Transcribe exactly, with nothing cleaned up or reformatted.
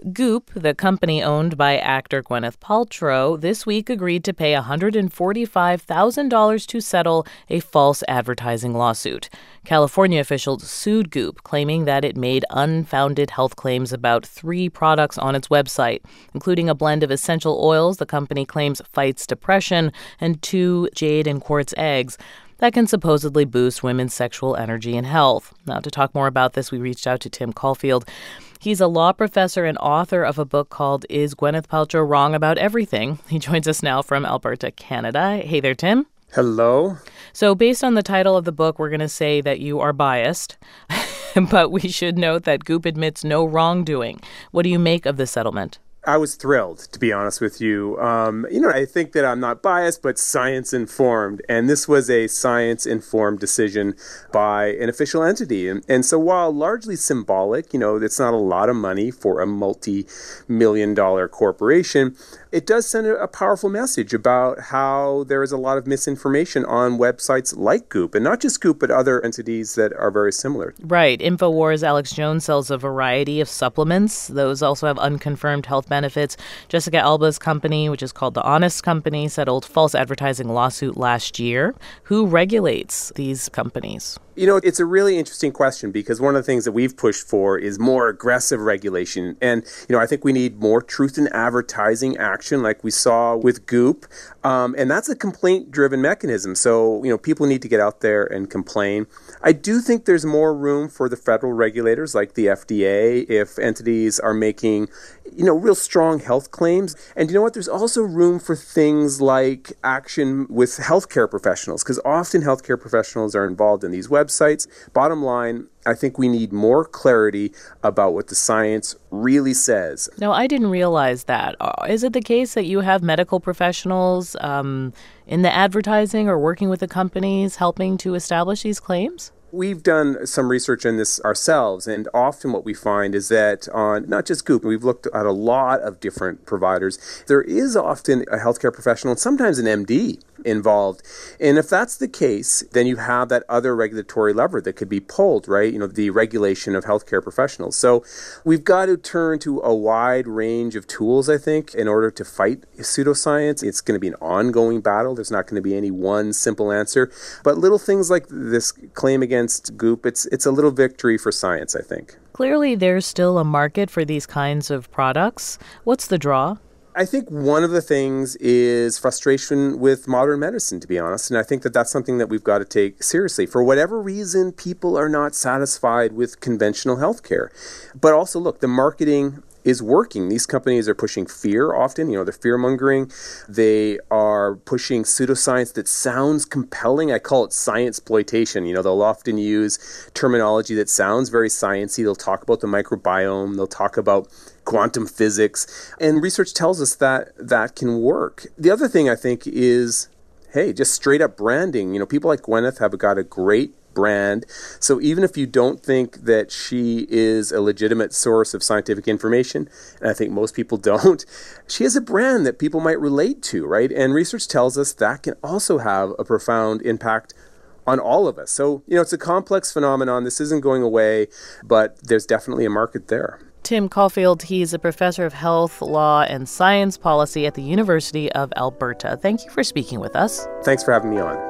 Goop, the company owned by actor Gwyneth Paltrow, this week agreed to pay one hundred forty-five thousand dollars to settle a false advertising lawsuit. California officials sued Goop, claiming that it made unfounded health claims about three products on its website, including a blend of essential oils the company claims fights depression and two jade and quartz eggs that can supposedly boost women's sexual energy and health. Now, to talk more about this, we reached out to Tim Caulfield. He's a law professor and author of a book called Is Gwyneth Paltrow Wrong About Everything? He joins us now from Alberta, Canada. Hey there, Tim. Hello. So based on the title of the book, we're going to say that you are biased, but we should note that Goop admits no wrongdoing. What do you make of the settlement? I was thrilled, to be honest with you. Um, you know, I think that I'm not biased, but science-informed. And this was a science-informed decision by an official entity. And, and so while largely symbolic, you know, it's not a lot of money for a multi-million dollar corporation, it does send a, a powerful message about how there is a lot of misinformation on websites like Goop, and not just Goop, but other entities that are very similar. Right. InfoWars' Alex Jones sells a variety of supplements. Those also have unconfirmed health benefits. Jessica Alba's company, which is called The Honest Company, settled false advertising lawsuit last year. Who regulates these companies? You know, it's a really interesting question because one of the things that we've pushed for is more aggressive regulation. And, you know, I think we need more truth in advertising action like we saw with Goop. Um, and that's a complaint-driven mechanism. So, you know, people need to get out there and complain. I do think there's more room for the federal regulators like the F D A if entities are making, you know, real strong health claims. And you know what? There's also room for things like action with healthcare professionals because often healthcare professionals are involved in these websites. Bottom line, I think we need more clarity about what the science really says. No, I didn't realize that. Is it the case that you have medical professionals um, in the advertising or working with the companies helping to establish these claims? We've done some research on this ourselves, and often what we find is that on not just Goop, we've looked at a lot of different providers, there is often a healthcare professional and sometimes an M D involved. And if that's the case, then you have that other regulatory lever that could be pulled, right? You know, the regulation of healthcare professionals. So we've got to turn to a wide range of tools, I think, in order to fight pseudoscience. It's going to be an ongoing battle. There's not going to be any one simple answer. But little things like this claim against Goop, it's it's a little victory for science, I think. Clearly, there's still a market for these kinds of products. What's the draw? I think one of the things is frustration with modern medicine, to be honest. And I think that that's something that we've got to take seriously. For whatever reason, people are not satisfied with conventional healthcare. But also, look, the marketing is working. These companies are pushing fear often, you know, they're fear-mongering. They are pushing pseudoscience that sounds compelling. I call it science-ploitation. You know, they'll often use terminology that sounds very sciencey. They'll talk about the microbiome. They'll talk about quantum physics. And research tells us that that can work. The other thing I think is, hey, just straight-up branding. You know, people like Gwyneth have got a great brand. So even if you don't think that she is a legitimate source of scientific information, and I think most people don't, she has a brand that people might relate to, right? And research tells us that can also have a profound impact on all of us. So, you know, it's a complex phenomenon. This isn't going away, but there's definitely a market there. Tim Caulfield, he's a professor of health, law, and science policy at the University of Alberta. Thank you for speaking with us. Thanks for having me on.